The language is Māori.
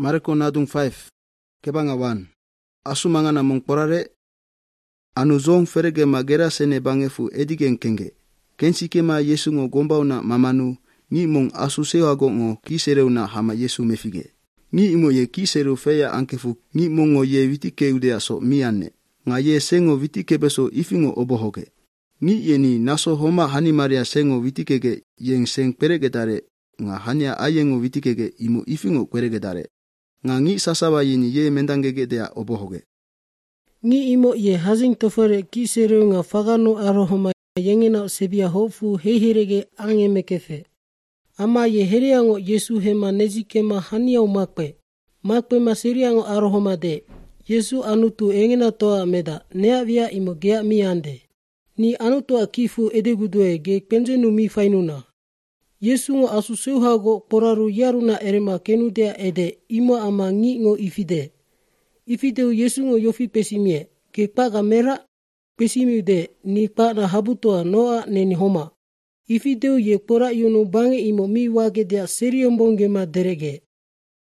Marko nadung 5 kebanga 1. Asu mangana mong porare anu zong ferege magera sene bangefu edigen kenge. Kensike ma Yesu ngo gombau na mamanu ngi mong asu sewago ngo kisereu na hama Yesu mefige. Ngi imo ye kisereu feya ankefu ngi mongo ye vitike udea so miane. Nga ye sengo vitike beso ifingo obohoge. Ngi ye ni naso homa hani maria sengo vitikege yeng seng peregedare. Nga hanya ayengo vitikege imo ifingo kweregedare. Nga ngi sasawa yini ye mendangege dea obohoge. Ngi imo ye hazing tofore kisereu nga fagano arohoma yengena sebia hofu heherege angemekefe. Ama ye heriango Yesu hema nezikema hania umakpe. Makpe maseriango arohoma de. Yesu anutu engena toa meda nea via imo gea miande. Ni anutua kifu edegudue ge penjenu mi fainuna. Yesu ngo asu seuhago poraru yaruna erema kenudea ede imo ama ngi ngo ifide. Ifideu Yesu ngo yofi pesimie. Ke paga mera pesimiude ni pa na habutoa noa neni homa. Ifideu ye pora yunu bange imo mi wage dea seriombonge ma derege.